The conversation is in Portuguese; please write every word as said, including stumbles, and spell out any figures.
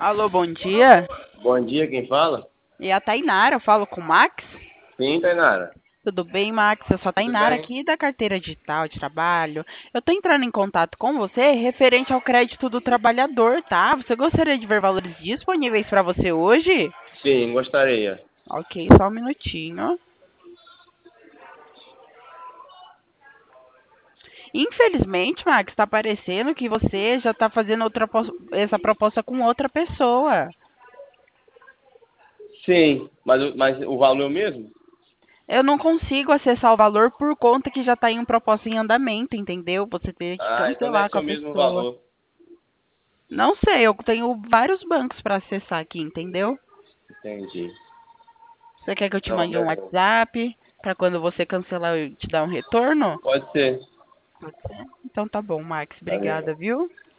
Alô, bom dia. Bom dia, quem fala? E a Tainara, eu falo com o Max? Sim, Tainara. Tudo bem, Max? Eu sou a Tudo Tainara bem? aqui da carteira digital de trabalho. Eu estou entrando em contato com você referente ao crédito do trabalhador, tá? Você gostaria de ver valores disponíveis para você hoje? Sim, gostaria. Ok, só um minutinho. Infelizmente, Max, está parecendo que você já está fazendo outra, pos- essa proposta com outra pessoa. Sim, mas, o- mas o valor é o mesmo? Eu não consigo acessar o valor por conta que já está em um proposta em andamento, entendeu? Você teria que Ah, então cancelar deve com ser a o mesmo pessoa. valor. Não sei, eu tenho vários bancos para acessar aqui, entendeu? Entendi. Você quer que eu te Não, mande um beleza. WhatsApp para quando você cancelar eu te dar um retorno? Pode ser. Pode ser. Então tá bom, Max. Valeu. Obrigada, viu?